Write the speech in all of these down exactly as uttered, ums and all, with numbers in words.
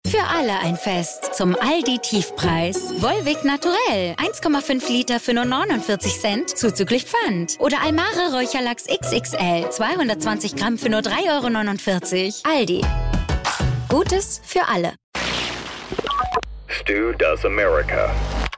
Für alle ein Fest zum Aldi-Tiefpreis. Volvic Naturell, eins Komma fünf Liter für nur neunundvierzig Cent, zuzüglich Pfand. Oder Almare Räucherlachs X X L, zweihundertzwanzig Gramm für nur drei Euro neunundvierzig. Aldi. Gutes für alle. Stu Does America.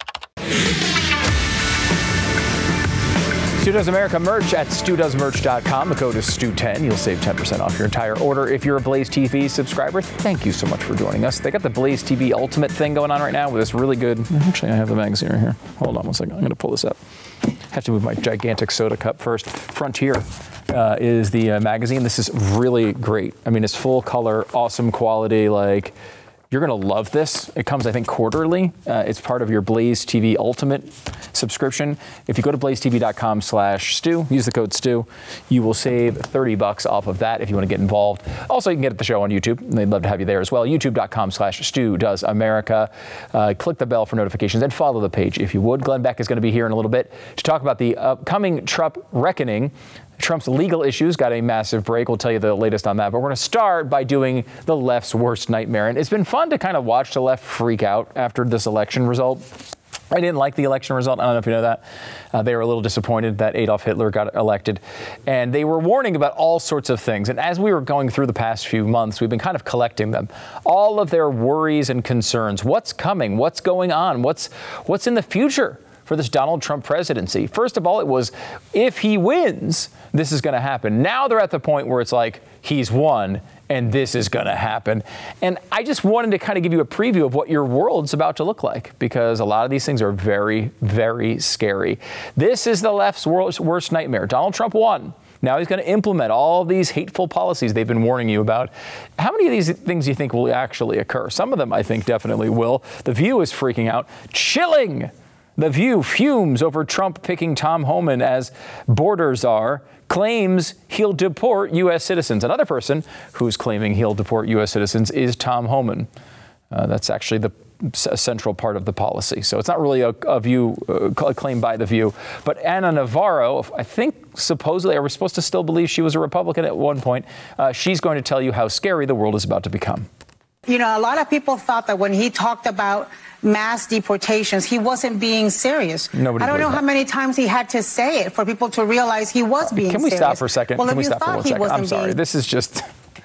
Stu Does America merch at stu does merch dot com. The code is Stu ten. You'll save ten percent off your entire order. If you're a Blaze T V subscriber, thank you so much for joining us. They got the Blaze T V Ultimate thing going on right now with this really good... Actually, I have the magazine right here. Hold on one second. I'm going to pull this up. Have to move my gigantic soda cup first. Frontier uh, is the uh, magazine. This is really great. I mean, it's full color, awesome quality, like... You're going to love this. It comes, I think, quarterly. Uh, it's part of your Blaze T V Ultimate subscription. If you go to blaze t v dot com slash Stu, use the code Stu, you will save thirty bucks off of that if you want to get involved. Also, you can get the show on YouTube. They'd love to have you there as well. youtube dot com slash Stu Does America. Uh, click the bell for notifications and follow the page if you would. Glenn Beck is going to be here in a little bit to talk about the upcoming Trump reckoning. Trump's legal issues got a massive break. We'll tell you the latest on that. But we're going to start by doing the left's worst nightmare. And it's been fun to kind of watch the left freak out after this election result. I didn't like the election result. I don't know if you know that. Uh, they were a little disappointed that Adolf Hitler got elected. And they were warning about all sorts of things. And as we were going through the past few months, we've been kind of collecting them. All of their worries and concerns. What's coming? What's going on? What's what's in the future for this Donald Trump presidency? First of all, it was, if he wins, this is going to happen. Now they're at the point where it's like, he's won, and this is going to happen. And I just wanted to kind of give you a preview of what your world's about to look like, because a lot of these things are very, very scary. This is the left's worst nightmare. Donald Trump won. Now he's going to implement all these hateful policies they've been warning you about. How many of these things do you think will actually occur? Some of them, I think, definitely will. The View is freaking out. Chilling! The View fumes over Trump picking Tom Homan as border czar, claims he'll deport U S citizens. Another person who's claiming he'll deport U S citizens is Tom Homan. Uh, that's actually the a central part of the policy. So it's not really a, a view, uh, a claim by the View. But Ana Navarro, I think supposedly, are we supposed to still believe she was a Republican at one point? Uh, she's going to tell you how scary the world is about to become. You know, a lot of people thought that when he talked about mass deportations, he wasn't being serious. Nobody I don't know that. how many times he had to say it for people to realize he was being serious. Can we serious. stop for a second? Well, Can if we you stop for thought one he second? wasn't I'm sorry. being... This is just...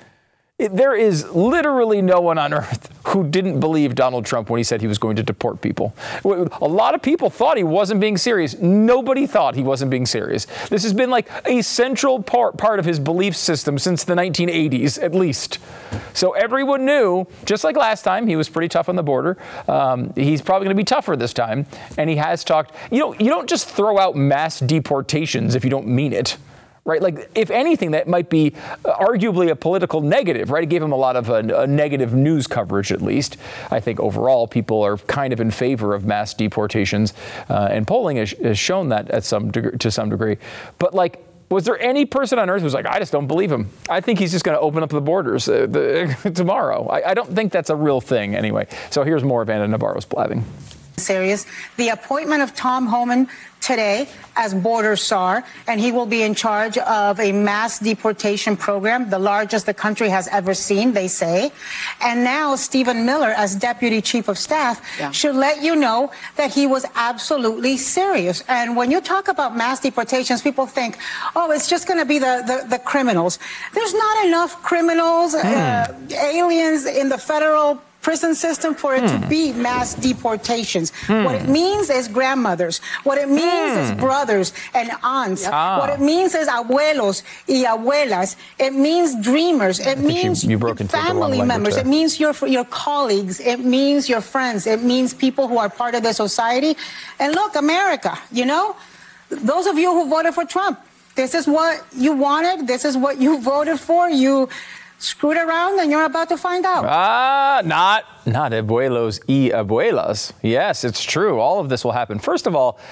It, there is literally no one on earth who didn't believe Donald Trump when he said he was going to deport people. A lot of people thought he wasn't being serious. Nobody thought he wasn't being serious. This has been like a central part, part of his belief system since the nineteen eighties, at least. So everyone knew, just like last time, he was pretty tough on the border. Um, he's probably going to be tougher this time. And he has talked, you know, you don't just throw out mass deportations if you don't mean it. Right? Like, if anything, that might be arguably a political negative, right? It gave him a lot of a, a negative news coverage, at least. I think overall, people are kind of in favor of mass deportations, uh, and polling has, has shown that at some deg- to some degree. But, like, was there any person on earth who's like, I just don't believe him? I think he's just going to open up the borders uh, the, tomorrow. I, I don't think that's a real thing anyway. So here's more of Ana Navarro's blabbing. Serious. The appointment of Tom Homan today as border czar, and he will be in charge of a mass deportation program, the largest the country has ever seen, they say. And now Stephen Miller, as deputy chief of staff, yeah. should let you know that he was absolutely serious. And when you talk about mass deportations, people think, oh, it's just going to be the, the, the criminals. There's not enough criminals, mm. uh, aliens in the federal prison system for it hmm. to be mass deportations. Hmm. What it means is grandmothers. What it means hmm. is brothers and aunts. Ah. What it means is abuelos y abuelas. It means dreamers. It means you, you broke into family members. There. It means your your colleagues. It means your friends. It means people who are part of the society. And look, America, you know, those of you who voted for Trump, this is what you wanted. This is what you voted for. You screwed around, and you're about to find out. Ah, not, not abuelos y abuelas. Yes, it's true. All of this will happen. First of all,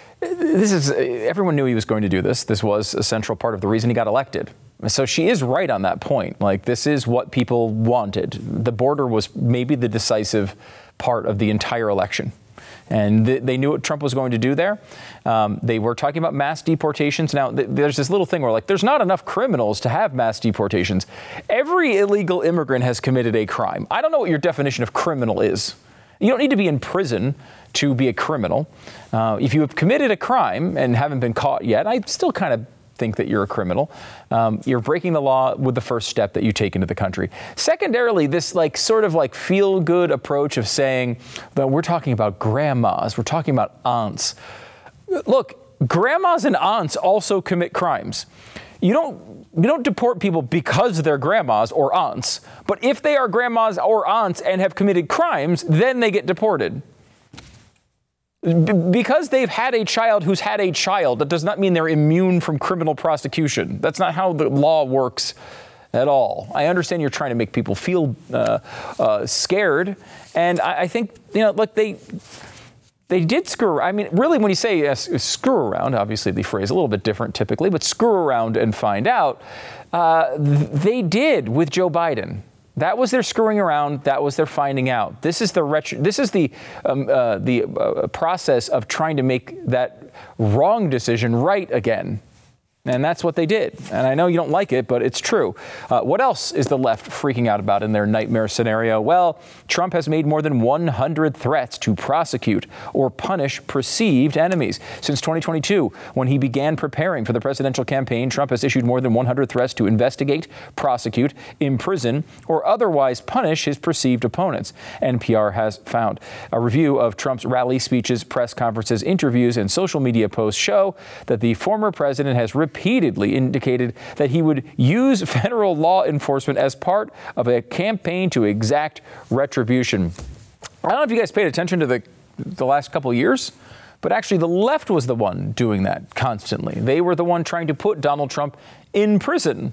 this is, everyone knew he was going to do this. This was a central part of the reason he got elected. So she is right on that point. Like, this is what people wanted. The border was maybe the decisive part of the entire election. And th- they knew what Trump was going to do there. Um, they were talking about mass deportations. Now, th- there's this little thing where, like, there's not enough criminals to have mass deportations. Every illegal immigrant has committed a crime. I don't know what your definition of criminal is. You don't need to be in prison to be a criminal. Uh, if you have committed a crime and haven't been caught yet, I still kind of think that you're a criminal. Um, you're breaking the law with the first step that you take into the country. Secondarily, this like sort of like feel good approach of saying that we're talking about grandmas, we're talking about aunts. Look, grandmas and aunts also commit crimes. You don't you don't deport people because they're grandmas or aunts, but if they are grandmas or aunts and have committed crimes, then they get deported. Because they've had a child who's had a child, that does not mean they're immune from criminal prosecution. That's not how the law works at all. I understand you're trying to make people feel uh, uh, scared, and I, I think, you know, look, they they did screw. I mean, really, when you say uh, screw around, obviously the phrase a little bit different typically, but screw around and find out, uh, they did with Joe Biden. That was their screwing around. That was their finding out. This is the retro- This is the um, uh, the uh, process of trying to make that wrong decision right again. And that's what they did. And I know you don't like it, but it's true. Uh, what else is the left freaking out about in their nightmare scenario? Well, Trump has made more than one hundred threats to prosecute or punish perceived enemies. Since twenty twenty-two, when he began preparing for the presidential campaign, Trump has issued more than one hundred threats to investigate, prosecute, imprison, or otherwise punish his perceived opponents, N P R has found. A review of Trump's rally speeches, press conferences, interviews, and social media posts show that the former president has repeatedly indicated that he would use federal law enforcement as part of a campaign to exact retribution. I don't know if you guys paid attention to the the last couple of years, but actually the left was the one doing that constantly. They were the one trying to put Donald Trump in prison.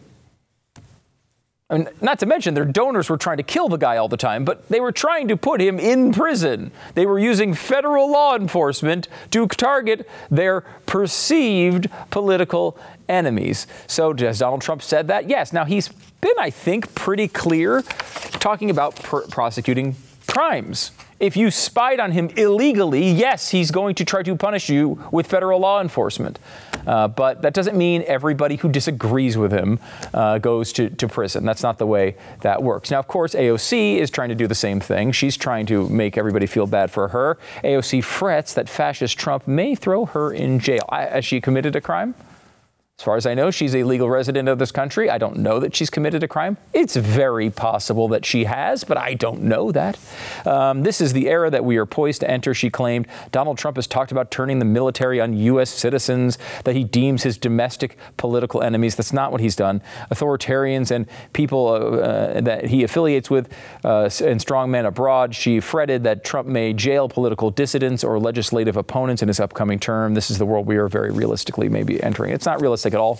I mean, not to mention their donors were trying to kill the guy all the time, but they were trying to put him in prison. They were using federal law enforcement to target their perceived political enemies. So has Donald Trump said that? Yes. Now, he's been, I think, pretty clear talking about pr- prosecuting crimes. If you spied on him illegally, yes, he's going to try to punish you with federal law enforcement. Uh, but that doesn't mean everybody who disagrees with him uh, goes to, to prison. That's not the way that works. Now, of course, A O C is trying to do the same thing. She's trying to make everybody feel bad for her. A O C frets that fascist Trump may throw her in jail. I, has she committed a crime? As far as I know, she's a legal resident of this country. I don't know that she's committed a crime. It's very possible that she has, but I don't know that. Um, this is the era that we are poised to enter, she claimed. Donald Trump has talked about turning the military on U S citizens that he deems his domestic political enemies. That's not what he's done. Authoritarians and people uh, that he affiliates with uh, and strongmen abroad. She fretted that Trump may jail political dissidents or legislative opponents in his upcoming term. This is the world we are very realistically maybe entering. It's not realistic at all.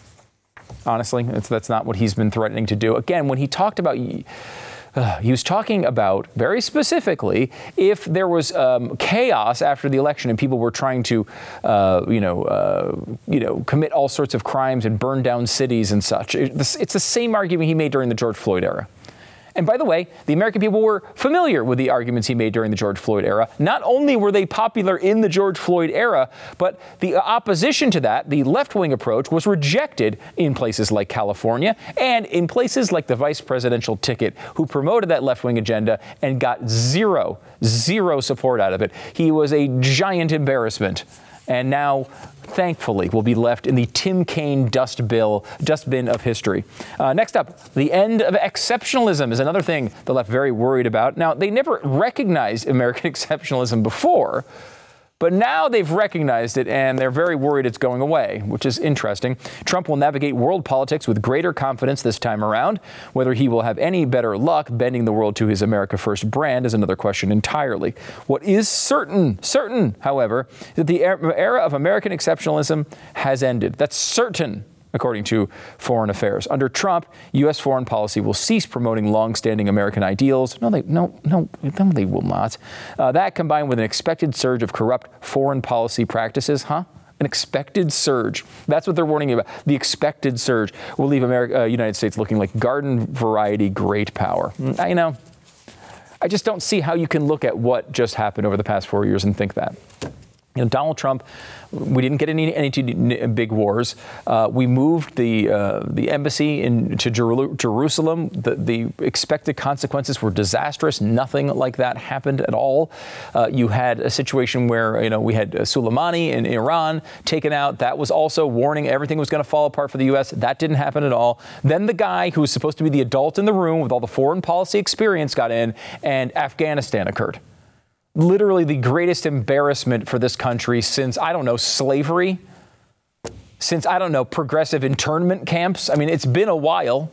Honestly, it's, that's not what he's been threatening to do. Again, when he talked about, uh, he was talking about very specifically if there was um, chaos after the election and people were trying to, uh, you know, uh, you know, commit all sorts of crimes and burn down cities and such. It, it's the same argument he made during the George Floyd era. And by the way, the American people were familiar with the arguments he made during the George Floyd era. Not only were they popular in the George Floyd era, but the opposition to that, the left-wing approach, was rejected in places like California and in places like the vice presidential ticket, who promoted that left-wing agenda and got zero, zero support out of it. He was a giant embarrassment. And now, thankfully, will be left in the Tim Kaine dust bill, dustbin of history. Uh, next up, the end of exceptionalism is another thing the left very worried about. Now, they never recognized American exceptionalism before, but now they've recognized it, and they're very worried it's going away, which is interesting. Trump will navigate world politics with greater confidence this time around. Whether he will have any better luck bending the world to his America First brand is another question entirely. What is certain, certain, however, is that the era of American exceptionalism has ended. That's certain, according to Foreign Affairs. Under Trump, U S foreign policy will cease promoting long-standing American ideals. No, they no, no, no, they will not. Uh, that combined with an expected surge of corrupt foreign policy practices, huh? An expected surge. That's what they're warning about. The expected surge will leave America, uh, United States looking like garden variety great power. I know. I just don't see how you can look at what just happened over the past four years and think that. You know, Donald Trump, we didn't get any any two big wars. Uh, we moved the uh, the embassy in, to Jer- Jerusalem. The, the expected consequences were disastrous. Nothing like that happened at all. Uh, you had a situation where, you know, we had Soleimani in Iran taken out. That was also warning everything was going to fall apart for the U S. That didn't happen at all. Then the guy who was supposed to be the adult in the room with all the foreign policy experience got in, and Afghanistan occurred. Literally the greatest embarrassment for this country since, I don't know, slavery, since, I don't know, progressive internment camps. I mean, it's been a while.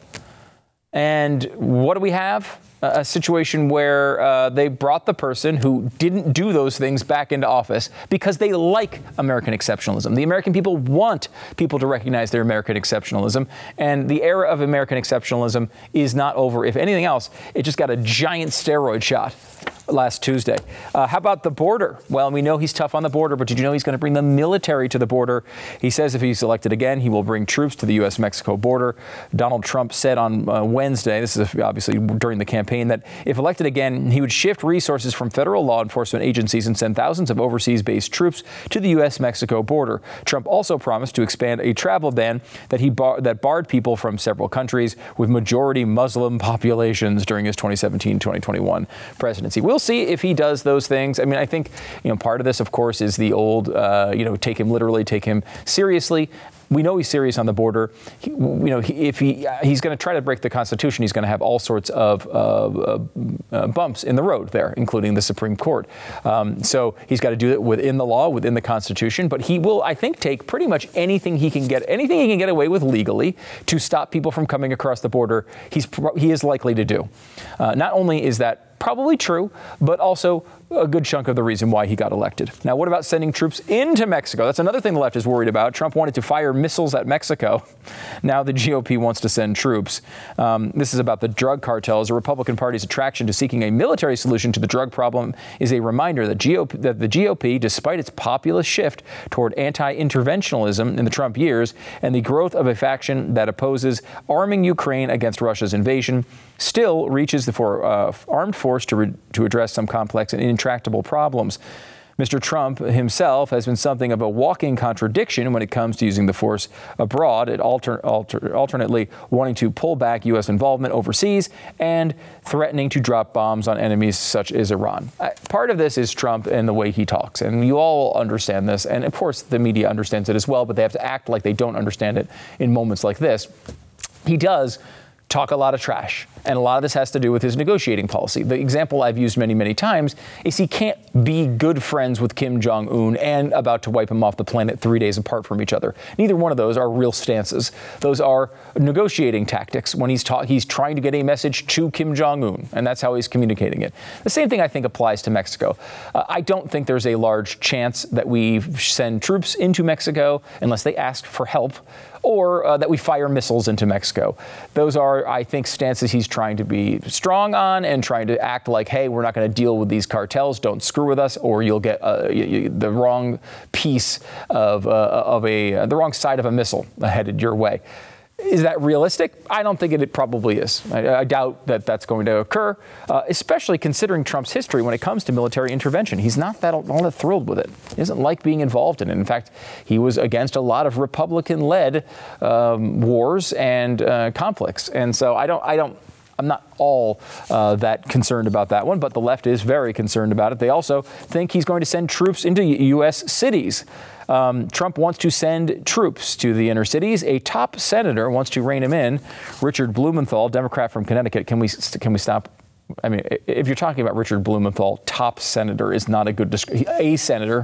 And what do we have? A situation where uh, they brought the person who didn't do those things back into office because they like American exceptionalism. The American people want people to recognize their American exceptionalism. And the era of American exceptionalism is not over. If anything else, it just got a giant steroid shot last Tuesday. Uh, how about the border? Well, we know he's tough on the border, but did you know he's going to bring the military to the border? He says if he's elected again, he will bring troops to the U S Mexico border. Donald Trump said on uh, Wednesday, this is obviously during the campaign, that if elected again, he would shift resources from federal law enforcement agencies and send thousands of overseas-based troops to the U S Mexico border. Trump also promised to expand a travel ban that he bar- that barred people from several countries with majority Muslim populations during his twenty seventeen twenty twenty-one presidency. We'll see if he does those things. I mean, I think, you know, part of this, of course, is the old, uh, you know, take him literally, take him seriously. We know he's serious on the border. He, you know, he, if he uh, he's going to try to break the Constitution, he's going to have all sorts of uh, uh, uh, bumps in the road there, including the Supreme Court. Um, so he's got to do it within the law, within the Constitution. But he will, I think, take pretty much anything he can get, anything he can get away with legally to stop people from coming across the border. He's he is likely to do. Uh, not only is that probably true, but also a good chunk of the reason why he got elected. Now, what about sending troops into Mexico? That's another thing the left is worried about. Trump wanted to fire missiles at Mexico. Now the G O P wants to send troops. Um, this is about the drug cartels. The Republican Party's attraction to seeking a military solution to the drug problem is a reminder that, G O P, that the G O P, despite its populist shift toward anti-interventionalism in the Trump years and the growth of a faction that opposes arming Ukraine against Russia's invasion, still reaches the for, uh, armed force to, re- to address some complex and intractable problems. Mister Trump himself has been something of a walking contradiction when it comes to using the force abroad, at alter, alter, alternately wanting to pull back U S involvement overseas and threatening to drop bombs on enemies such as Iran. Uh, part of this is Trump and the way he talks, and you all understand this, and of course the media understands it as well, but they have to act like they don't understand it in moments like this. He does talk a lot of trash. And a lot of this has to do with his negotiating policy. The example I've used many, many times is he can't be good friends with Kim Jong-un and about to wipe him off the planet three days apart from each other. Neither one of those are real stances. Those are negotiating tactics when he's ta- he's trying to get a message to Kim Jong-un, and that's how he's communicating it. The same thing I think applies to Mexico. Uh, I don't think there's a large chance that we send troops into Mexico unless they ask for help, or uh, that we fire missiles into Mexico. Those are, I think, stances he's trying to be strong on and trying to act like, hey, we're not going to deal with these cartels. Don't screw with us, or you'll get uh, you, you, the wrong piece of uh, of a uh, the wrong side of a missile headed your way. Is that realistic? I don't think it, it probably is. I, I doubt that that's going to occur, uh, especially considering Trump's history when it comes to military intervention. He's not that all that thrilled with it. He doesn't like being involved in it. In fact, he was against a lot of Republican-led um, wars and uh, conflicts. And so I don't, I don't, I'm not all uh, that concerned about that one, but the left is very concerned about it. They also think he's going to send troops into U S cities. Um, Trump wants to send troops to the inner cities. A top senator wants to rein him in. Richard Blumenthal, Democrat from Connecticut. Can we can we stop? I mean, if you're talking about Richard Blumenthal, top senator is not a good description. A senator,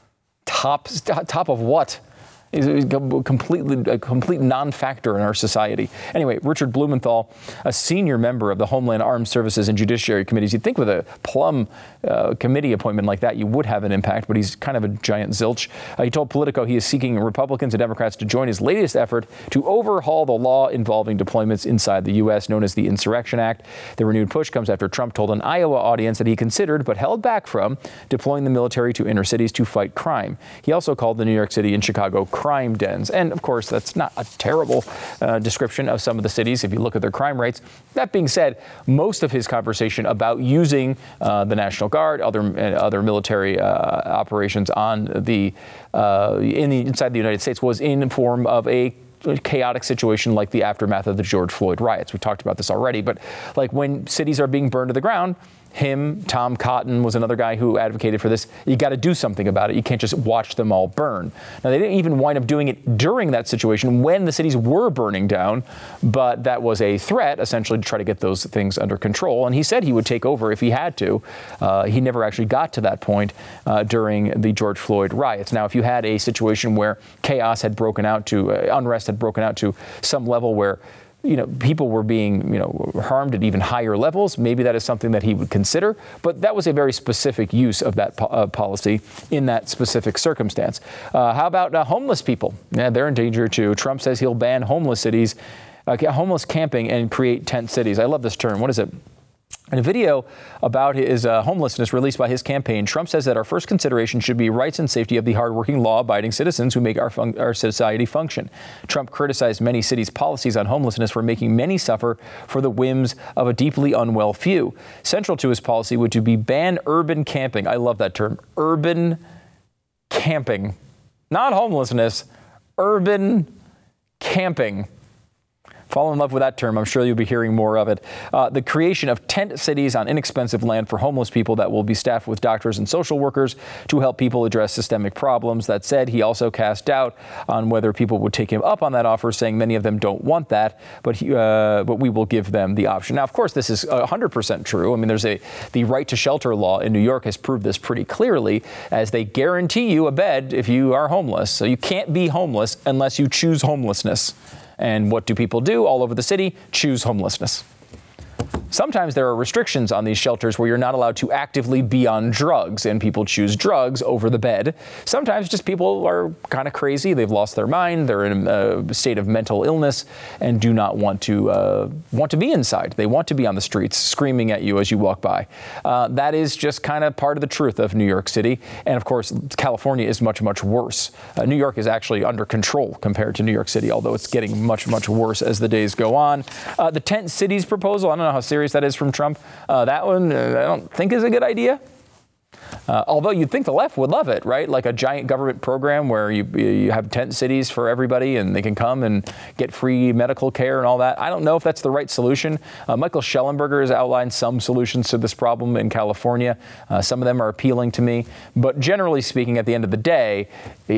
top top of what? Is completely a complete non-factor in our society. Anyway, Richard Blumenthal, a senior member of the Homeland Armed Services and Judiciary Committees. You'd think with a plum uh, committee appointment like that, you would have an impact, but he's kind of a giant zilch. Uh, he told Politico he is seeking Republicans and Democrats to join his latest effort to overhaul the law involving deployments inside the U S, known as the Insurrection Act. The renewed push comes after Trump told an Iowa audience that he considered, but held back from, deploying the military to inner cities to fight crime. He also called the New York City and Chicago crime dens. And of course, that's not a terrible uh, description of some of the cities if you look at their crime rates. That being said, most of his conversation about using uh, the National Guard, other uh, other military uh, operations on the uh, in the inside the United States was in form of a chaotic situation like the aftermath of the George Floyd riots. We talked about this already, but like when cities are being burned to the ground, him, Tom Cotton was another guy who advocated for this. You got to do something about it. You can't just watch them all burn. Now, they didn't even wind up doing it during that situation when the cities were burning down, but that was a threat, essentially, to try to get those things under control. And he said he would take over if he had to. Uh, he never actually got to that point uh, during the George Floyd riots. Now, if you had a situation where chaos had broken out to, uh, unrest had broken out to some level where you know, people were being, you know, harmed at even higher levels, maybe that is something that he would consider. But that was a very specific use of that po- uh, policy in that specific circumstance. Uh, how about uh, homeless people? Yeah, they're in danger too. Trump says he'll ban homeless cities, uh, homeless camping, and create tent cities. I love this term. What is it? In a video about his uh, homelessness released by his campaign, Trump says that our first consideration should be rights and safety of the hardworking, law-abiding citizens who make our, fun- our society function. Trump criticized many cities' policies on homelessness for making many suffer for the whims of a deeply unwell few. Central to his policy would to be ban urban camping. I love that term, urban camping. Not homelessness, urban camping. Fall in love with that term. I'm sure you'll be hearing more of it. Uh, the creation of tent cities on inexpensive land for homeless people that will be staffed with doctors and social workers to help people address systemic problems. That said, he also cast doubt on whether people would take him up on that offer, saying many of them don't want that, but he, uh, but we will give them the option. Now, of course, this is one hundred percent true. I mean, there's a the right to shelter law in New York has proved this pretty clearly, as they guarantee you a bed if you are homeless. So you can't be homeless unless you choose homelessness. And what do people do all over the city? Choose homelessness. Sometimes there are restrictions on these shelters where you're not allowed to actively be on drugs, and people choose drugs over the bed. Sometimes just people are kind of crazy. They've lost their mind. They're in a state of mental illness and do not want to uh, want to be inside. They want to be on the streets screaming at you as you walk by. Uh, that is just kind of part of the truth of New York City. And of course, California is much, much worse. Uh, New York is actually under control compared to New York City, although it's getting much, much worse as the days go on. Uh, the tent cities proposal, I don't know how serious that is from Trump. Uh, that one, uh, I don't think is a good idea. Uh, although you'd think the left would love it, right? Like a giant government program where you you have tent cities for everybody and they can come and get free medical care and all that. I don't know if that's the right solution. Uh, Michael Schellenberger has outlined some solutions to this problem in California. Uh, some of them are appealing to me. But generally speaking, at the end of the day,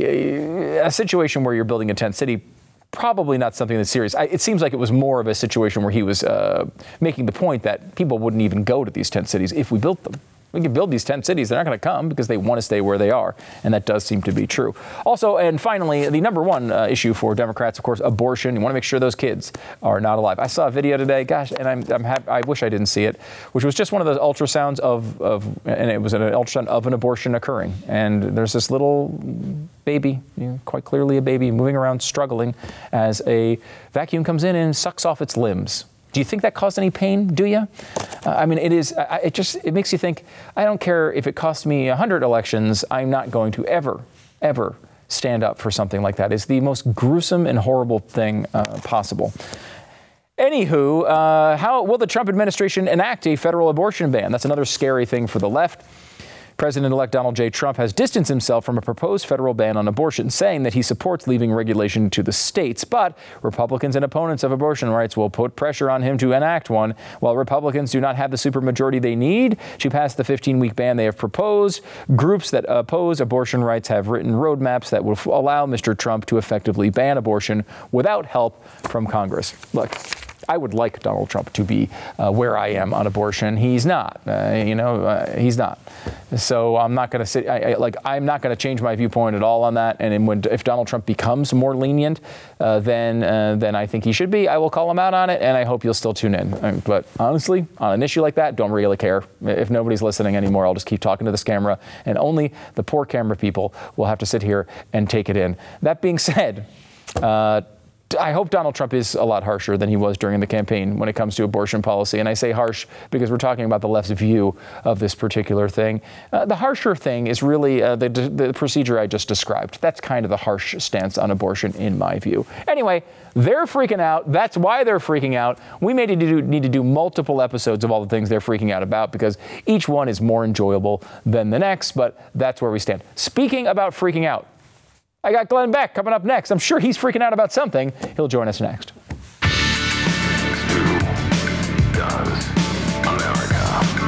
a situation where you're building a tent city, probably not something that's serious. I, it seems like it was more of a situation where he was uh, making the point that people wouldn't even go to these tent cities if we built them. We can build these tent cities. They're not going to come because they want to stay where they are. And that does seem to be true. Also, and finally, the number one uh, issue for Democrats, of course, abortion. You want to make sure those kids are not alive. I saw a video today, gosh, and I'm, I'm happy, I wish I didn't see it, which was just one of those ultrasounds of, of and it was an ultrasound of an abortion occurring. And there's this little baby, you know, quite clearly a baby, moving around, struggling as a vacuum comes in and sucks off its limbs. Do you think that caused any pain? Do you? Uh, I mean, it is. I, it just it makes you think. I don't care if it costs me a hundred elections. I'm not going to ever, ever stand up for something like that. It's the most gruesome and horrible thing uh, possible. Anywho, uh, how will the Trump administration enact a federal abortion ban? That's another scary thing for the left. President-elect Donald J. Trump has distanced himself from a proposed federal ban on abortion, saying that he supports leaving regulation to the states. But Republicans and opponents of abortion rights will put pressure on him to enact one. While Republicans do not have the supermajority they need to pass the fifteen-week ban they have proposed, groups that oppose abortion rights have written roadmaps that will allow Mister Trump to effectively ban abortion without help from Congress. Look, I would like Donald Trump to be uh, where I am on abortion. He's not. Uh, you know, uh, he's not. So I'm not going to sit. I, I, like I'm not going to change my viewpoint at all on that. And when, if Donald Trump becomes more lenient uh, than uh, than I think he should be, I will call him out on it. And I hope you'll still tune in. Um, but honestly, on an issue like that, don't really care. If nobody's listening anymore, I'll just keep talking to this camera, and only the poor camera people will have to sit here and take it in. That being said, uh, I hope Donald Trump is a lot harsher than he was during the campaign when it comes to abortion policy. And I say harsh because we're talking about the left's view of this particular thing. Uh, the harsher thing is really uh, the, the procedure I just described. That's kind of the harsh stance on abortion in my view. Anyway, they're freaking out. That's why they're freaking out. We may need to do, need to do multiple episodes of all the things they're freaking out about because each one is more enjoyable than the next. But that's where we stand. Speaking about freaking out, I got Glenn Beck coming up next. I'm sure he's freaking out about something. He'll join us next. Does America.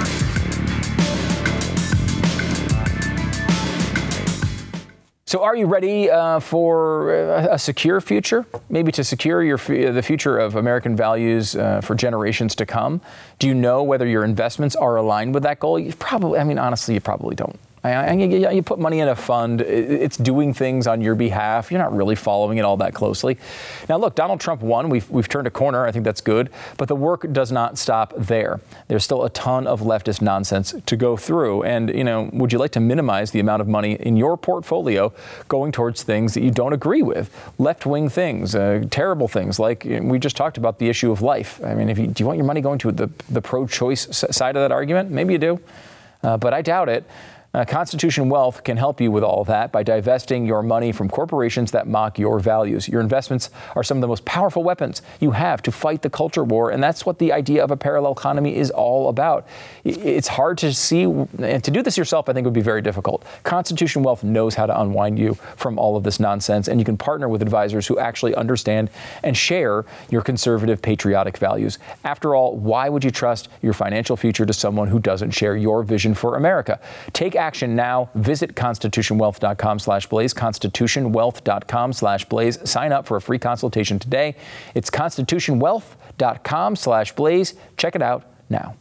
So are you ready uh, for a, a secure future? Maybe to secure your the future of American values uh, for generations to come? Do you know whether your investments are aligned with that goal? You probably, I mean, honestly, you probably don't. I, I, you put money in a fund, it's doing things on your behalf. You're not really following it all that closely. Now, look, Donald Trump won. We've, we've turned a corner. I think that's good. But the work does not stop there. There's still a ton of leftist nonsense to go through. And, you know, would you like to minimize the amount of money in your portfolio going towards things that you don't agree with? Left-wing things, uh, terrible things like we just talked about the issue of life. I mean, if you, do you want your money going to the, the pro-choice side of that argument? Maybe you do. Uh, but I doubt it. Uh, Constitution Wealth can help you with all of that by divesting your money from corporations that mock your values. Your investments are some of the most powerful weapons you have to fight the culture war, and that's what the idea of a parallel economy is all about. It's hard to see, and to do this yourself, I think would be very difficult. Constitution Wealth knows how to unwind you from all of this nonsense, and you can partner with advisors who actually understand and share your conservative, patriotic values. After all, why would you trust your financial future to someone who doesn't share your vision for America? Take action now. Visit constitutionwealth.com slash blaze, constitutionwealth.com slash blaze. Sign up for a free consultation today. It's constitutionwealth.com slash blaze. Check it out now.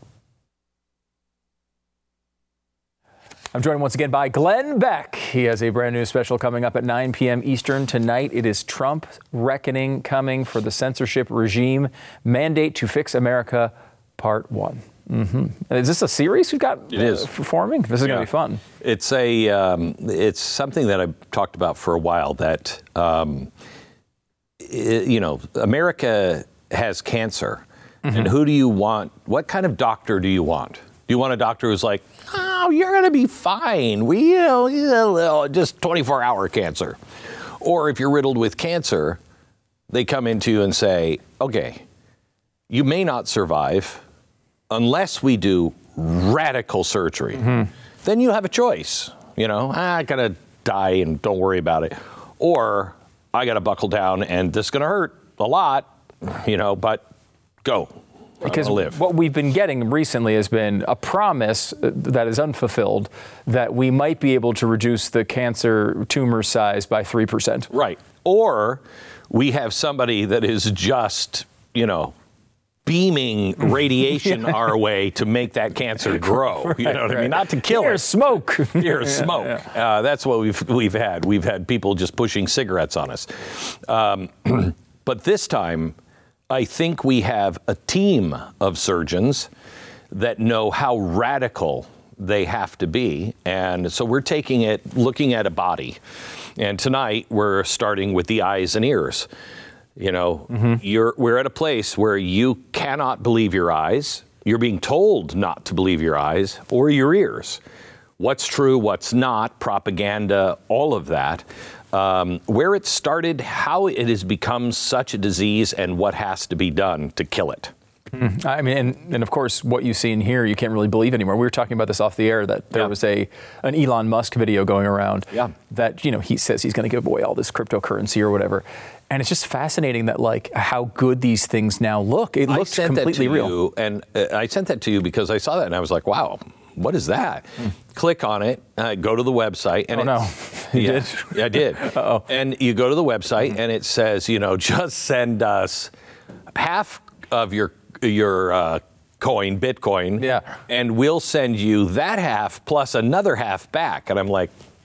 I'm joined once again by Glenn Beck. He has a brand new special coming up at nine p.m. Eastern tonight. It is Trump reckoning coming for the censorship regime. Mandate to Fix America, Part one. Mm-hmm. Is this a series we've got it is. Uh, forming? This is yeah. going to be fun. It's a um, it's something that I've talked about for a while. That um, it, you know, America has cancer, mm-hmm. and who do you want? What kind of doctor do you want? Do you want a doctor who's like, oh, you're going to be fine. We, you know, you know, just twenty-four hour cancer, or if you're riddled with cancer, they come into you and say, okay, you may not survive unless we do radical surgery. Mm-hmm. Then you have a choice. You know, ah, I gotta die and don't worry about it. Or I gotta buckle down and this is gonna hurt a lot, you know, but go. Because what we've been getting recently has been a promise that is unfulfilled that we might be able to reduce the cancer tumor size by three percent. Right. Or we have somebody that is just, you know, beaming radiation yeah. our way to make that cancer grow. Right, you know what right. I mean? Not to kill Here's it. smoke. Here's smoke. Yeah, yeah. Uh, that's what we've we've had. We've had people just pushing cigarettes on us. Um, but this time, I think we have a team of surgeons that know how radical they have to be. And so we're taking it, looking at a body. And tonight, we're starting with the eyes and ears. You know, mm-hmm. you're we're at a place where you cannot believe your eyes. You're being told not to believe your eyes or your ears. What's true, what's not, propaganda, all of that. Um, where it started, how it has become such a disease, and what has to be done to kill it. Mm. I mean, and, and of course, what you see in here, you can't really believe anymore. We were talking about this off the air, that there yeah. was a an Elon Musk video going around yeah. that, you know, he says he's going to give away all this cryptocurrency or whatever. And it's just fascinating that, like, how good these things now look. It looks completely real. You, and uh, I sent that to you because I saw that and I was like, wow, what is that? Mm. Click on it, uh, go to the website. And oh, it, no. You yeah, did? Yeah, I did. Uh-oh. And you go to the website and it says, you know, just send us half of your your uh, coin, Bitcoin, yeah. and we'll send you that half plus another half back. And I'm like,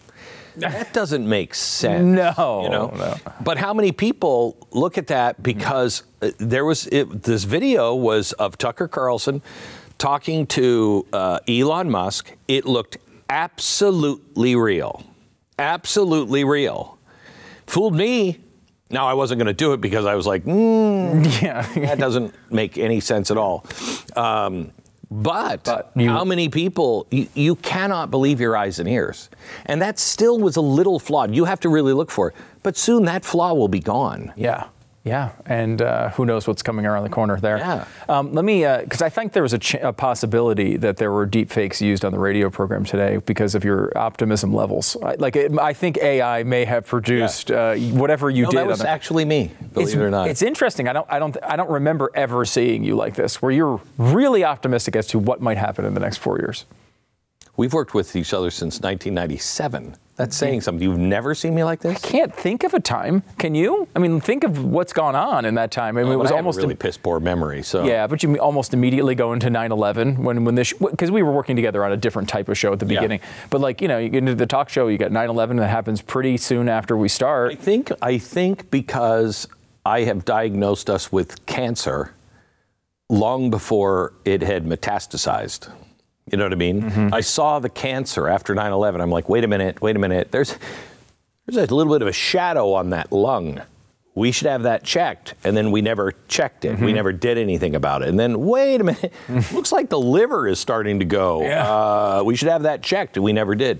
that doesn't make sense. No, you know. No. But how many people look at that because there was it, this video was of Tucker Carlson talking to uh, Elon Musk. It looked absolutely real, absolutely real. Fooled me. Now, I wasn't going to do it because I was like, mm, Yeah. that doesn't make any sense at all. Um, but But you- how many people, you, you cannot believe your eyes and ears. And that still was a little flawed. You have to really look for it. But soon that flaw will be gone. Yeah. Yeah, and uh, who knows what's coming around the corner there. Yeah. Um, let me, because uh, I think there was a, ch- a possibility that there were deep fakes used on the radio program today because of your optimism levels. I, like, it, I think A I may have produced Yeah. uh, whatever you No, did. that was on the, actually me, believe it's, it or not. It's interesting. I don't, I don't, I don't remember ever seeing you like this, where you're really optimistic as to what might happen in the next four years. We've worked with each other since nineteen ninety-seven. That's saying something. You've never seen me like this? I can't think of a time. Can you? I mean, think of what's gone on in that time. I mean, Oh, it was I have almost a really piss poor memory. So Yeah, but you almost immediately go into nine eleven when when this, because we were working together on a different type of show at the Yeah. beginning. But like, you know, you get into the talk show, you got nine eleven that happens pretty soon after we start. I think I think because I have diagnosed us with cancer long before it had metastasized. You know what I mean? Mm-hmm. I saw the cancer after nine eleven. I'm like, wait a minute, wait a minute. There's there's a little bit of a shadow on that lung. We should have that checked. And then we never checked it. Mm-hmm. We never did anything about it. And then, wait a minute, looks like the liver is starting to go. Yeah. Uh, we should have that checked. And we never did.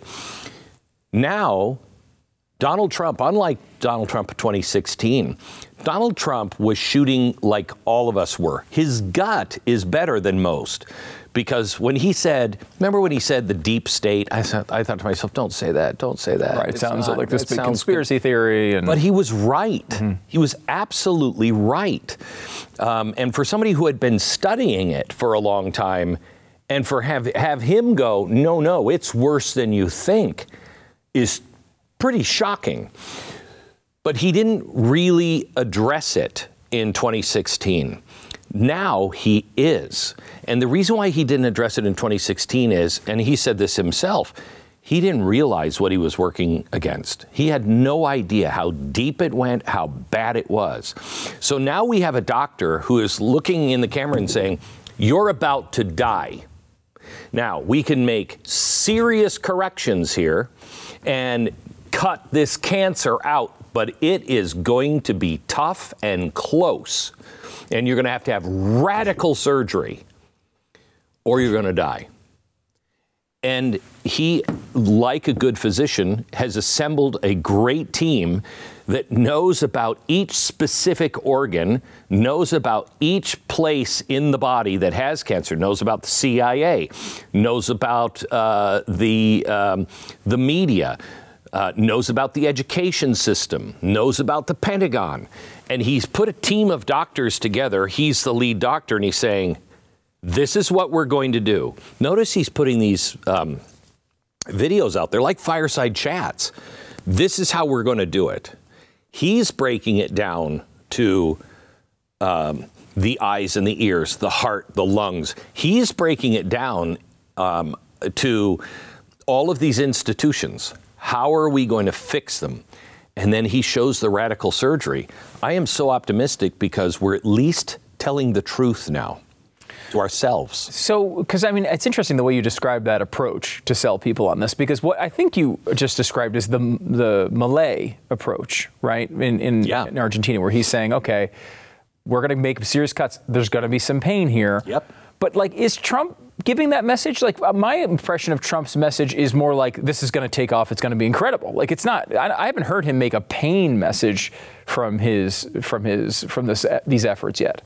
Now, Donald Trump, unlike Donald Trump of twenty sixteen, Donald Trump was shooting like all of us were. His gut is better than most. Because when he said, remember when he said the deep state, I thought, I thought to myself, don't say that, don't say that. Right, it It's sounds not- like this that big sounds conspiracy theory. And But he was right. He was absolutely right. Um, and for somebody who had been studying it for a long time, and for have have him go, no, no, it's worse than you think, is pretty shocking. But he didn't really address it in twenty sixteen. Now he is. And the reason why he didn't address it in twenty sixteen is, and he said this himself, he didn't realize what he was working against. He had no idea how deep it went, how bad it was. So now we have a doctor who is looking in the camera and saying, you're about to die. Now, we can make serious corrections here and cut this cancer out, but it is going to be tough and close. And you're going to have to have radical surgery or you're going to die. And he, like a good physician, has assembled a great team that knows about each specific organ, knows about each place in the body that has cancer, knows about the C I A, knows about uh, the, um, the media, uh, knows about the education system, knows about the Pentagon. And he's put a team of doctors together. He's the lead doctor, and he's saying, this is what we're going to do. Notice he's putting these um, videos out there like fireside chats. This is how we're going to do it. He's breaking it down to um, the eyes and the ears, the heart, the lungs. He's breaking it down um, to all of these institutions. How are we going to fix them? And then he shows the radical surgery. I am so optimistic because we're at least telling the truth now to ourselves. So, because I mean, it's interesting the way you describe that approach to sell people on this, because what I think you just described is the the Malay approach, right? In in, Yeah. in Argentina, where he's saying, okay, we're going to make serious cuts. There's going to be some pain here. Yep. But like, is Trump giving that message? Like, uh, my impression of Trump's message is more like, this is going to take off. It's going to be incredible. Like, it's not. I, I haven't heard him make a pain message from his from his from this these efforts yet.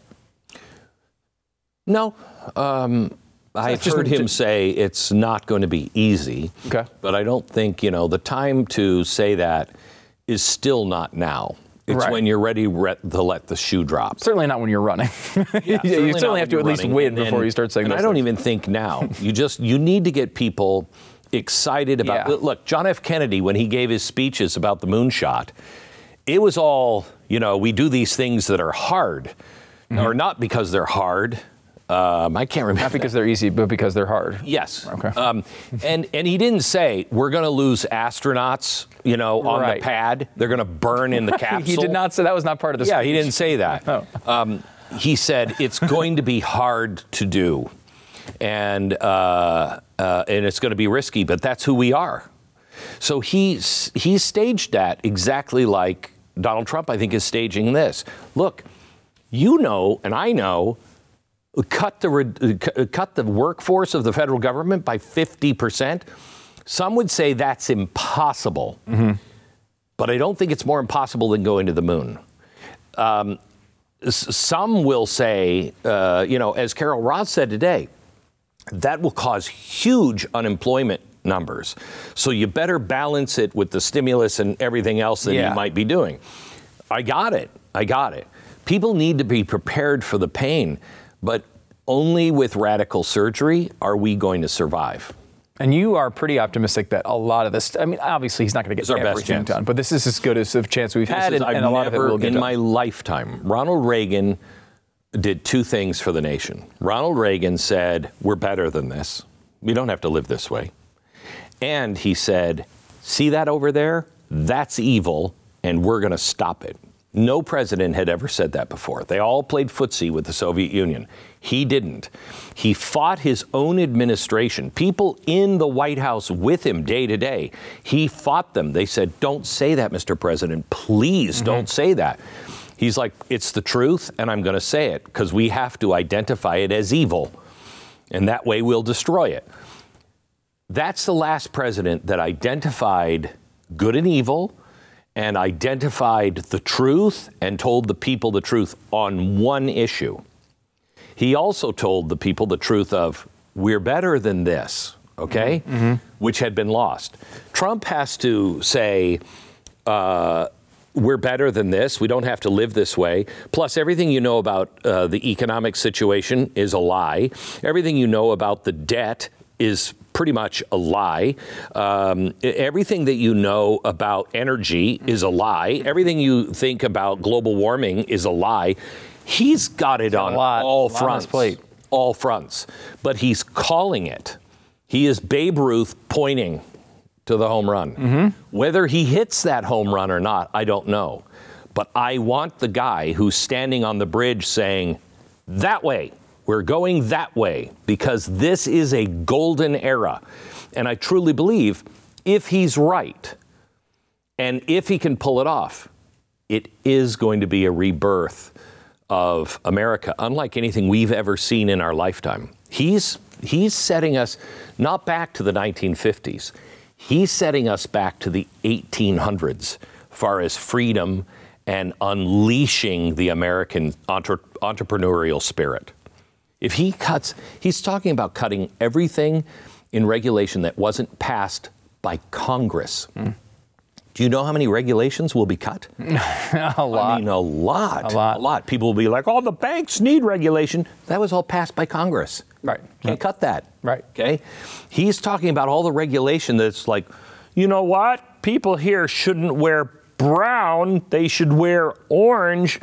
No, um, I've just- heard him say it's not going to be easy. Okay. But I don't think, you know, the time to say that is still not now. It's Right. when you're ready re- to let the shoe drop. Certainly not when you're running. Yeah, you not certainly have to when at you're least running. win And then- before you start saying And those I don't things. even think now. You just, you need to get people excited about, Yeah. look, John F. Kennedy, when he gave his speeches about the moonshot, it was all, you know, we do these things that are hard, Mm-hmm. or not because they're hard. Um, I can't remember. Not because they're easy, but because they're hard. Yes. Okay. Um, and and he didn't say we're going to lose astronauts, you know, on Right. the pad. They're going to burn in the capsule. He did not say that was not part of the Yeah, speech. he didn't say that. No. Um, he said it's going to be hard to do, and uh, uh, and it's going to be risky, but that's who we are. So he's he staged that exactly like Donald Trump, I think, is staging this. Look, you know, and I know, cut the cut the workforce of the federal government by fifty percent. Some would say that's impossible, mm-hmm. but I don't think it's more impossible than going to the moon. Um, s- some will say, uh, you know, as Carol Ross said today, that will cause huge unemployment numbers. So you better balance it with the stimulus and everything else that yeah. you might be doing. I got it. I got it. People need to be prepared for the pain, but only with radical surgery are we going to survive. And you are pretty optimistic that a lot of this, I mean, obviously he's not going to get everything done, but this is as good as a chance we've this had, is, and, and a lot of it will get in done. my lifetime, Ronald Reagan did two things for the nation. Ronald Reagan said, we're better than this. We don't have to live this way. And he said, see that over there? That's evil, and we're going to stop it. No president had ever said that before. They all played footsie with the Soviet Union. He didn't. He fought his own administration, people in the White House with him day to day. He fought them. They said, don't say that, Mister President. Please mm-hmm. don't say that. He's like, it's the truth, and I'm going to say it because we have to identify it as evil, and that way we'll destroy it. That's the last president that identified good and evil and identified the truth and told the people the truth on one issue. He also told the people the truth of, we're better than this, okay, mm-hmm. which had been lost. Trump has to say, uh, we're better than this. We don't have to live this way. Plus, everything you know about uh, the economic situation is a lie. Everything you know about the debt is pretty much a lie. Um, everything that you know about energy is a lie. Everything you think about global warming is a lie. He's got it on all fronts, all fronts, but he's calling it. He is Babe Ruth pointing to the home run. Mm-hmm. Whether he hits that home run or not, I don't know. But I want the guy who's standing on the bridge saying, that way. We're going that way because this is a golden era. And I truly believe if he's right and if he can pull it off, it is going to be a rebirth of America, unlike anything we've ever seen in our lifetime. He's he's setting us not back to the nineteen fifties. He's setting us back to the eighteen hundreds as far as freedom and unleashing the American entre- entrepreneurial spirit. If he cuts, he's talking about cutting everything in regulation that wasn't passed by Congress. Mm. Do you know how many regulations will be cut? a lot. I mean, a lot. A lot. A lot. People will be like, oh, the banks need regulation. That was all passed by Congress. Right. Can't right. cut that. Right. Okay. He's talking about all the regulation that's like, you know what? People here shouldn't wear brown. They should wear orange.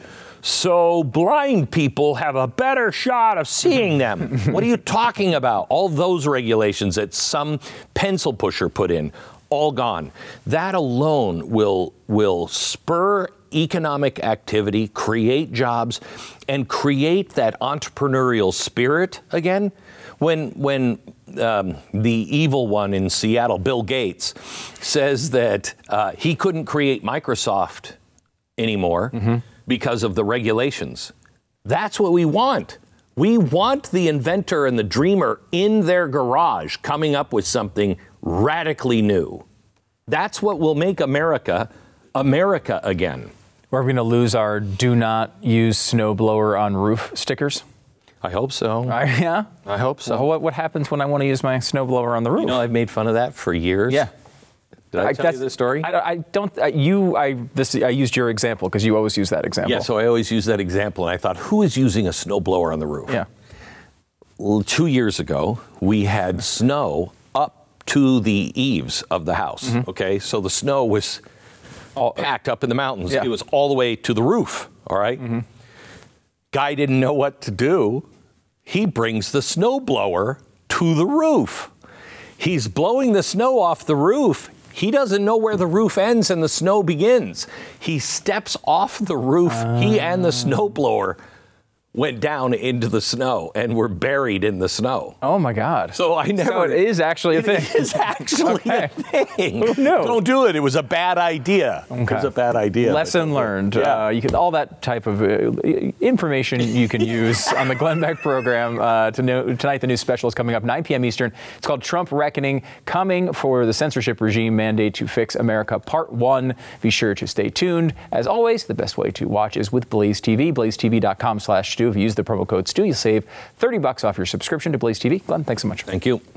So blind people have a better shot of seeing them. What are you talking about? All those regulations that some pencil pusher put in, all gone. That alone will will spur economic activity, create jobs, and create that entrepreneurial spirit again. When when um, the evil one in Seattle, Bill Gates, says that uh, he couldn't create Microsoft anymore. Mm-hmm. Because of the regulations. That's what we want. We want the inventor and the dreamer in their garage coming up with something radically new. That's what will make America, America again. We're going to lose our do not use snowblower on roof stickers? I hope so. Uh, yeah? I hope so. Well, what, what happens when I want to use my snowblower on the roof? You know, I've made fun of that for years. Yeah. Did I, I tell you this story? I, I don't. Uh, you. I. This. I used your example because you always use that example. Yeah. So I always use that example, and I thought, who is using a snowblower on the roof? Yeah. Well, two years ago, we had snow up to the eaves of the house. Mm-hmm. Okay. So the snow was all packed up in the mountains. Yeah. It was all the way to the roof. All right. Mm-hmm. Guy didn't know what to do. He brings the snowblower to the roof. He's blowing the snow off the roof. He doesn't know where the roof ends and the snow begins. He steps off the roof, uh. he and the snowblower, went down into the snow and were buried in the snow. Oh my God! So I never. So it is actually a thing. It is actually Okay. a thing. Who knew? Don't do it. It was a bad idea. Okay. It was a bad idea. Lesson learned. Yeah. Uh, you can all that type of uh, information you can use on the Glenn Beck program. Uh, to know, tonight, the new special is coming up nine p.m. Eastern. It's called Trump Reckoning: Coming for the Censorship Regime Mandate to Fix America, Part One. Be sure to stay tuned. As always, the best way to watch is with Blaze T V. blaze t v dot com slash Stu. If you use the promo code Stu, you'll save thirty bucks off your subscription to Blaze T V. Glenn, thanks so much. Thank you.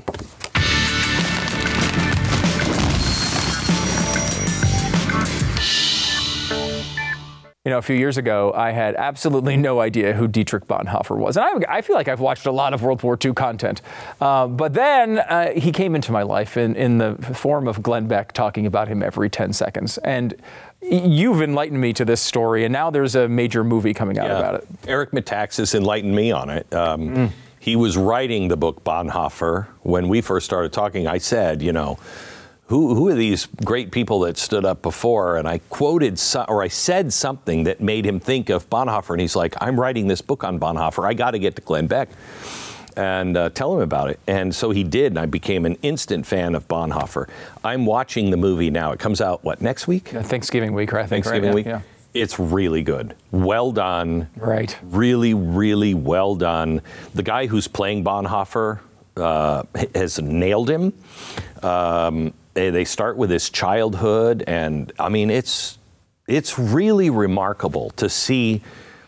You know, a few years ago, I had absolutely no idea who Dietrich Bonhoeffer was. And I, I feel like I've watched a lot of World War Two content. Uh, but then uh, he came into my life in, in the form of Glenn Beck talking about him every ten seconds. And you've enlightened me to this story, and now there's a major movie coming out Yeah. about it. Eric Metaxas enlightened me on it. Um, Mm. He was writing the book Bonhoeffer. When we first started talking, I said, you know, Who, who are these great people that stood up before? And I quoted, so, or I said something that made him think of Bonhoeffer. And he's like, I'm writing this book on Bonhoeffer. I got to get to Glenn Beck and uh, tell him about it. And so he did. And I became an instant fan of Bonhoeffer. I'm watching the movie now. It comes out, what, next week? Yeah, Thanksgiving week, right? I think, Thanksgiving right? week. Yeah. It's really good. Well done. Right. Really, really well done. The guy who's playing Bonhoeffer uh, has nailed him. Um, they, they start with his childhood, and I mean, it's it's really remarkable to see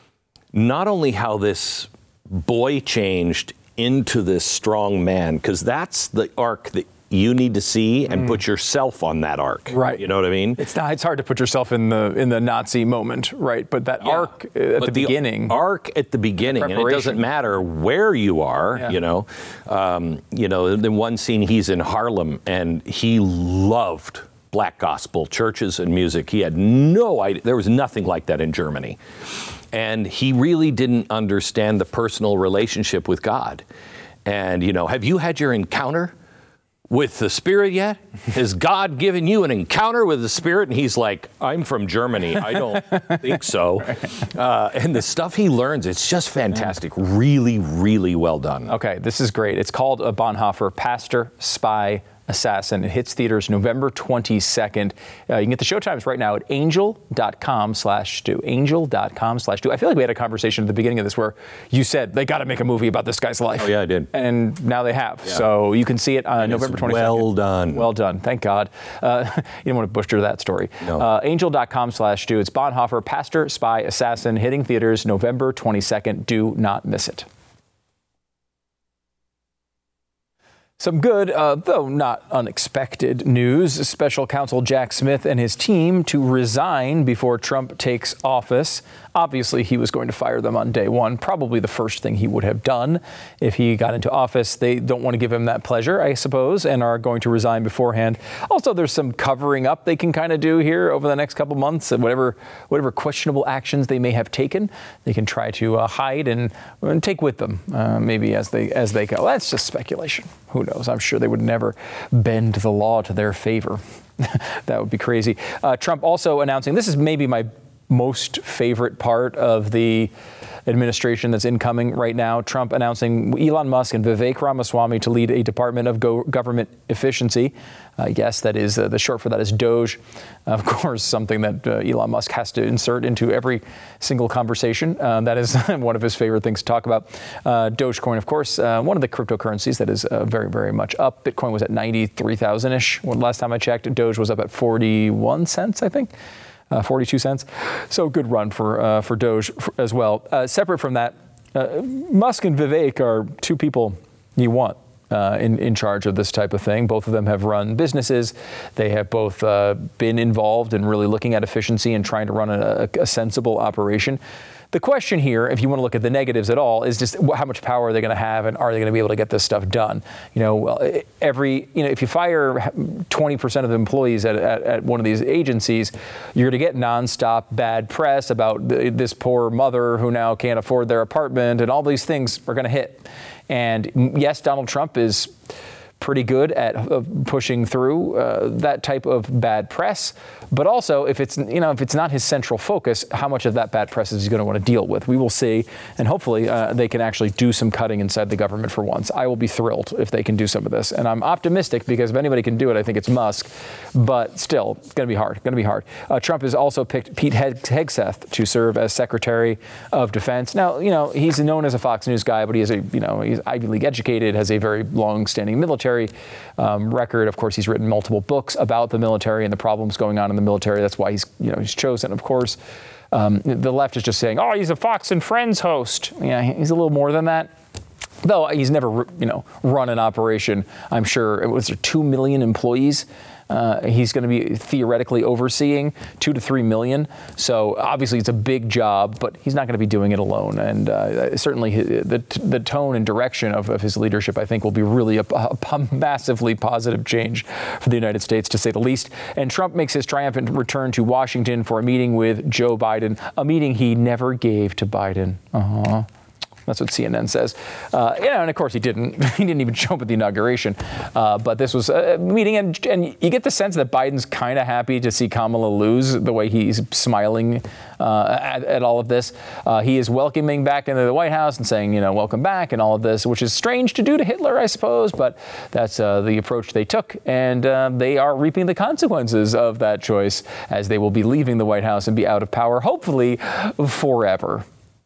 not only how this boy changed into this strong man, because that's the arc that you need to see and mm. put yourself on that arc. Right. You know what I mean? It's not. It's hard to put yourself in the in the Nazi moment, right? But that Yeah. arc at but the, the beginning. Arc at the beginning, and it doesn't matter where you are. Yeah. You know, um, you know. In one scene, he's in Harlem, and he loved black gospel churches and music. He had no idea. There was nothing like that in Germany, and he really didn't understand the personal relationship with God. And you know, have you had your encounter with the Spirit yet? Has God given you an encounter with the Spirit? And he's like, I'm from Germany. I don't think so. Uh, and the stuff he learns, it's just fantastic. Really, really well done. Okay, this is great. It's called a Bonhoeffer, Pastor, Spy, Assassin. It hits theaters November twenty-second. Uh, you can get the showtimes right now at angel.com slash Stu. Angel.com slash Stu. I feel like we had a conversation at the beginning of this where you said they got to make a movie about this guy's life. Oh, yeah, I did. And now they have. Yeah. So you can see it on And November it's twenty-second. well done. Well done. Thank God. Uh, you don't want to butcher that story. No. Uh, angel.com slash Stu. It's Bonhoeffer, Pastor, Spy, Assassin, hitting theaters November twenty-second. Do not miss it. Some good, uh, though not unexpected news. Special counsel Jack Smith and his team to resign before Trump takes office. Obviously, he was going to fire them on day one, probably the first thing he would have done if he got into office. They don't want to give him that pleasure, I suppose, and are going to resign beforehand. Also, there's some covering up they can kind of do here over the next couple months, and whatever whatever questionable actions they may have taken, they can try to uh, hide and, and take with them, uh, maybe as they as they go. That's just speculation. Who knows? I'm sure they would never bend the law to their favor. That would be crazy. Uh, Trump also announcing, this is maybe my most favorite part of the administration that's incoming right now. Trump announcing Elon Musk and Vivek Ramaswamy to lead a Department of Go- Government Efficiency. Uh, yes, that is uh, the short for that is Doge. Of course, something that uh, Elon Musk has to insert into every single conversation. Uh, that is one of his favorite things to talk about. Uh, Dogecoin, of course, uh, one of the cryptocurrencies that is uh, very, very much up. Bitcoin was at ninety-three thousand-ish. When last time I checked, Doge was up at forty-one cents, I think. Uh, forty-two cents. So good run for uh, for Doge f- as well. Uh, separate from that, uh, Musk and Vivek are two people you want uh, in, in charge of this type of thing. Both of them have run businesses. They have both uh, been involved in really looking at efficiency and trying to run a, a sensible operation. The question here, if you want to look at the negatives at all, is just how much power are they going to have, and are they going to be able to get this stuff done? You know, every you know, if you fire twenty percent of the employees at, at, at one of these agencies, you're going to get nonstop bad press about th- this poor mother who now can't afford their apartment, and all these things are going to hit. And yes, Donald Trump is pretty good at uh, pushing through uh, that type of bad press. But also, if it's you know if it's not his central focus, how much of that bad press is he going to want to deal with? We will see, and hopefully uh, they can actually do some cutting inside the government for once. I will be thrilled if they can do some of this, and I'm optimistic because if anybody can do it, I think it's Musk. But still, it's going to be hard. Going to be hard. Uh, Trump has also picked Pete Hegseth to serve as Secretary of Defense. Now, you know he's known as a Fox News guy, but he is a you know he's Ivy League educated, has a very long-standing military Um, record. Of course, he's written multiple books about the military and the problems going on in the military. That's why he's, you know, he's chosen. Of course, um, the left is just saying, "Oh, he's a Fox and Friends host." Yeah, he's a little more than that. Though he's never, you know, run an operation. I'm sure it was there two million employees. Uh, he's going to be theoretically overseeing two to three million. So obviously it's a big job, but he's not going to be doing it alone. And uh, certainly the the tone and direction of, of his leadership, I think, will be really a, a massively positive change for the United States, to say the least. And Trump makes his triumphant return to Washington for a meeting with Joe Biden, a meeting he never gave to Biden. Uh-huh. That's what C N N says. Uh, you know, and of course he didn't. He didn't even show up at the inauguration. Uh, but this was a meeting, and, and you get the sense that Biden's kind of happy to see Kamala lose, the way he's smiling uh, at, at all of this. Uh, he is welcoming back into the White House and saying, you know, welcome back and all of this, which is strange to do to Hitler, I suppose. But that's uh, the approach they took, and uh, they are reaping the consequences of that choice as they will be leaving the White House and be out of power, hopefully forever.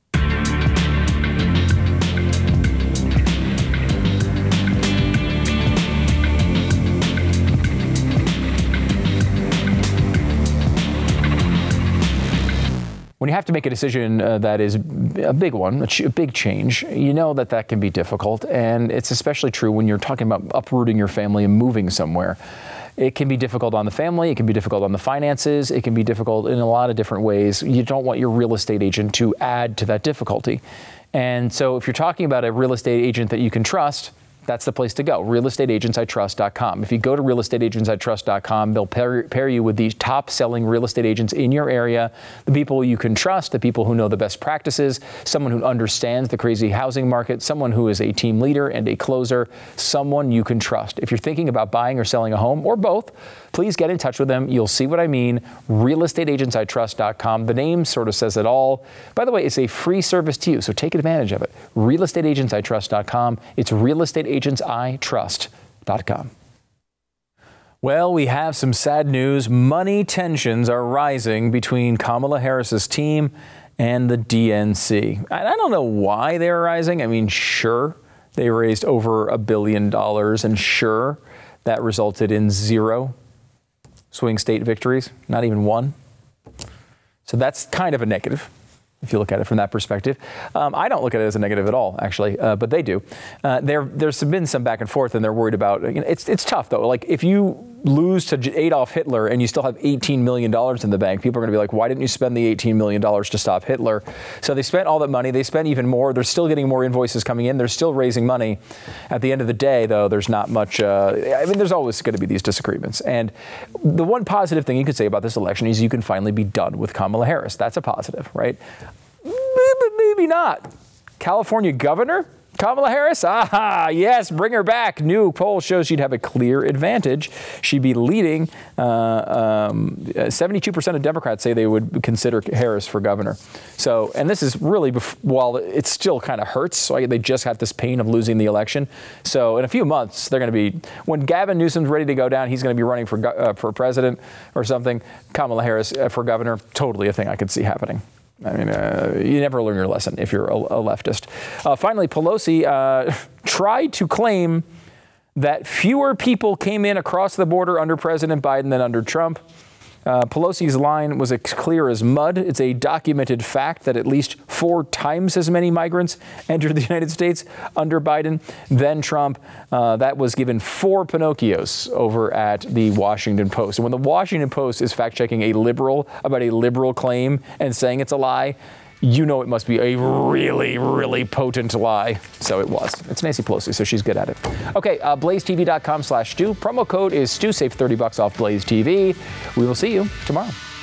When you have to make a decision uh, that is a big one, a, ch- a big change, you know that that can be difficult. And it's especially true when you're talking about uprooting your family and moving somewhere. It can be difficult on the family. It can be difficult on the finances. It can be difficult in a lot of different ways. You don't want your real estate agent to add to that difficulty. And so if you're talking about a real estate agent that you can trust, that's the place to go, real estate agents I trust dot com. If you go to real estate agents I trust dot com, they'll pair, pair you with the top-selling real estate agents in your area, the people you can trust, the people who know the best practices, someone who understands the crazy housing market, someone who is a team leader and a closer, someone you can trust. If you're thinking about buying or selling a home, or both, please get in touch with them. You'll see what I mean. real estate agents I trust dot com. The name sort of says it all. By the way, it's a free service to you, so take advantage of it. real estate agents I trust dot com. It's real estate agents I trust dot com. Well, we have some sad news. Money tensions are rising between Kamala Harris's team and the D N C. I don't know why they're rising. I mean, sure, they raised over a billion dollars, and sure, that resulted in zero swing state victories, not even one. So that's kind of a negative, if you look at it from that perspective. Um, I don't look at it as a negative at all, actually, uh, but they do. Uh, there, there's been some back and forth, and they're worried about, you know, it's it's tough, though. Like, if you lose to Adolf Hitler and you still have eighteen million dollars in the bank, people are going to be like, why didn't you spend the eighteen million dollars to stop Hitler? So they spent all that money. They spent even more. They're still getting more invoices coming in. They're still raising money. At the end of the day, though, there's not much. Uh, I mean, there's always going to be these disagreements. And the one positive thing you could say about this election is you can finally be done with Kamala Harris. That's a positive, right? Maybe, maybe not. California governor? Kamala Harris? Ah, yes, bring her back. New poll shows she'd have a clear advantage. She'd be leading. Uh, um, seventy-two percent of Democrats say they would consider Harris for governor. So, and this is really, bef- while it still kind of hurts, so they just have this pain of losing the election. So in a few months, they're going to be, when Gavin Newsom's ready to go down, he's going to be running for, uh, for president or something. Kamala Harris uh, for governor, totally a thing I could see happening. I mean, uh, you never learn your lesson if you're a, a leftist. Uh, finally, Pelosi uh, tried to claim that fewer people came in across the border under President Biden than under Trump. Uh, Pelosi's line was as clear as mud. It's a documented fact that at least four times as many migrants entered the United States under Biden than Trump. Uh, that was given four Pinocchios over at the Washington Post. And when the Washington Post is fact-checking a liberal about a liberal claim and saying it's a lie, you know it must be a really, really potent lie. So it was. It's Nancy Pelosi, so she's good at it. Okay, uh, blaze T V dot com slash Stu. Promo code is Stu. Save thirty bucks off Blaze T V. We will see you tomorrow.